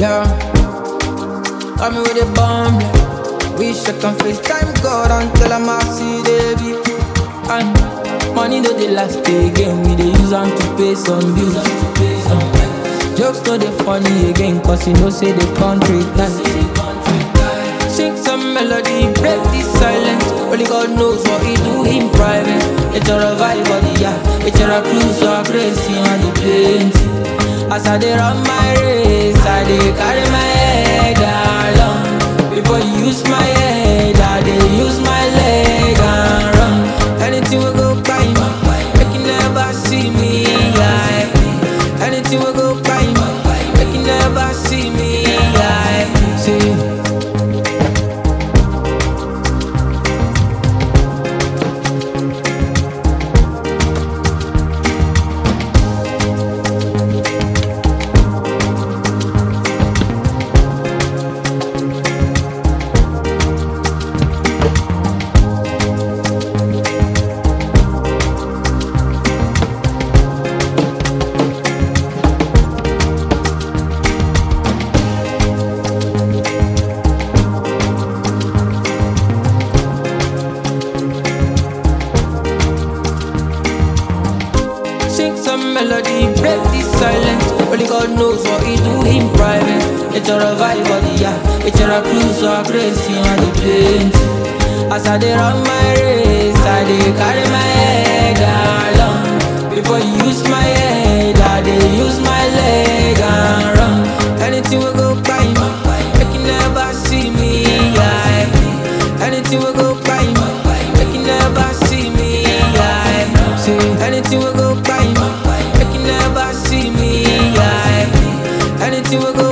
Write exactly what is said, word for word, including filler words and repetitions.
Yeah, got me with a bomb. Wish I can FaceTime God until I'm out, see the beat. And money no dey last again, we dey use am to pay some bills. Uh, jokes no dey funny again, cause you know say the country tight. Sing some melody, break the silence. Only God knows what he do in private. It's a revival, yeah. It's a cruise, so crazy on the plenty. As I dey run my race, I dey carry my head along. Before you use my head, I dey use my leg and run. Anything will go by me, make you never see me. Yeah. Anything will go by me, make you never see me. Yeah. See. Sing some melody, break the silence. Only God knows what he do in private. It's a revival, yeah. It's a cruise, so crazy on the plenty. As I dey run my race, I dey carry my head along. Before you use my head, I dey use my leg and run. Anything will go by me, make you never see me. Yeah. Anything will go by me, make you never see me. Yeah. See, anything will go by me, make you never see me. Yeah. Anything will go